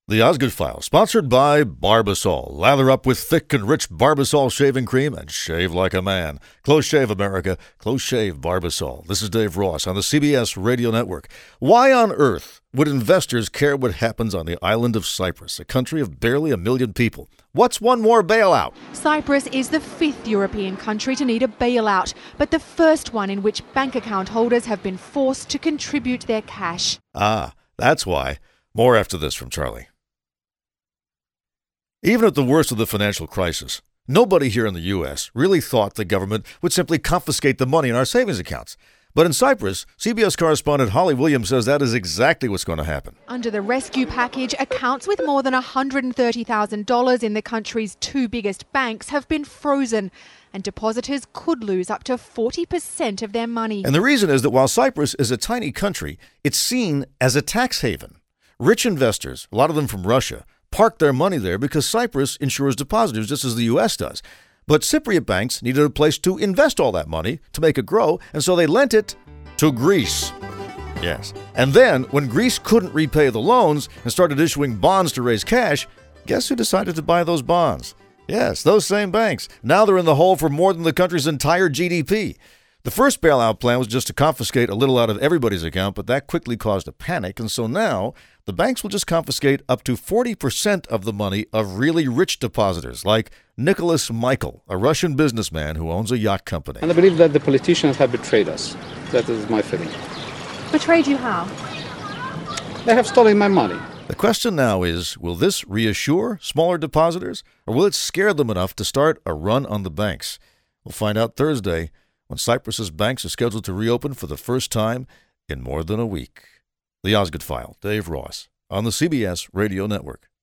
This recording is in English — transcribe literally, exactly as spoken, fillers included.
The Osgood File, sponsored by Barbasol. Lather up with thick and rich Barbasol shaving cream and shave like a man. Close shave, America. Close shave, Barbasol. This is Dave Ross on the C B S Radio Network. Why on earth would investors care what happens on the island of Cyprus, a country of barely a million people? What's one more bailout? Cyprus is the fifth European country to need a bailout, but the first one in which bank account holders have been forced to contribute their cash. Ah, that's why. More after this from Charlie. Even at the worst of the financial crisis, nobody here in the U S really thought the government would simply confiscate the money in our savings accounts. But in Cyprus, C B S correspondent Holly Williams says that is exactly what's going to happen. Under the rescue package, accounts with more than one hundred thirty thousand dollars in the country's two biggest banks have been frozen, and depositors could lose up to forty percent of their money. And the reason is that while Cyprus is a tiny country, it's seen as a tax haven. Rich investors, a lot of them from Russia, park their money there because Cyprus insures depositors just as the U S does. But Cypriot banks needed a place to invest all that money to make it grow, and so they lent it to Greece. Yes. And then, when Greece couldn't repay the loans and started issuing bonds to raise cash, guess who decided to buy those bonds? Yes, those same banks. Now they're in the hole for more than the country's entire G D P. The first bailout plan was just to confiscate a little out of everybody's account, but that quickly caused a panic, and so now the banks will just confiscate up to forty percent of the money of really rich depositors, like Nicholas Michael, a Russian businessman who owns a yacht company. And I believe that the politicians have betrayed us. That is my feeling. Betrayed you how? They have stolen my money. The question now is, will this reassure smaller depositors, or will it scare them enough to start a run on the banks? We'll find out Thursday, when Cyprus's banks are scheduled to reopen for the first time in more than a week. The Osgood File, Dave Ross, on the C B S Radio Network.